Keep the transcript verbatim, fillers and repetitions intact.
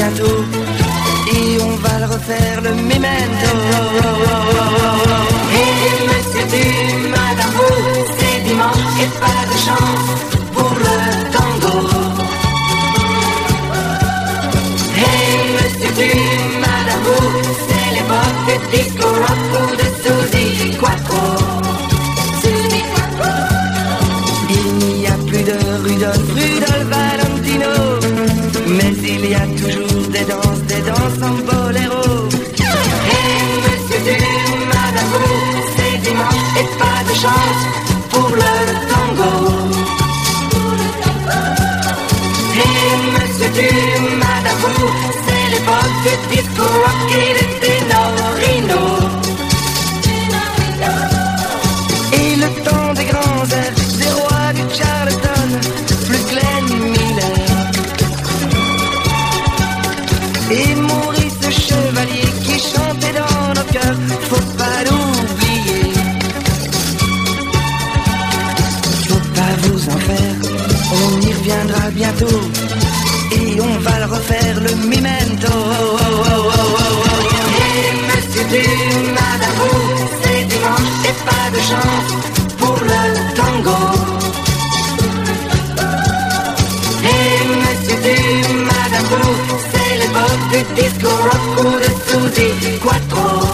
bientôt. Et on va le refaire, le memento. Et monsieur du madame vous, c'est dimanche et pas de chance pour le tango. Et monsieur du madame vous, c'est l'époque disco rock ou de Suzy Quattro. Suzy Quattro. Il n'y a plus de Rudolph, Rudolph Valentino, mais il y a toujours des danses, des danses en boléro. Et monsieur du madame vous, c'est dimanche et pas de chance pour le tango. Et monsieur du madame vous, c'est l'époque du disco rock et des ténorinos. Et le temps des grands airs, des rois du Charleston, plus Glenn Miller. Et Maurice Chevalier qui chantait dans nos cœurs, faut pas l'oublier. Faut pas vous en faire, on y reviendra bientôt. Et on va le refaire, le memento. Et monsieur du madame vous, c'est dimanche et pas de chance pour le tango. Et monsieur du madame vous, c'est l'époque du disco rock ou de Suzy Quattro.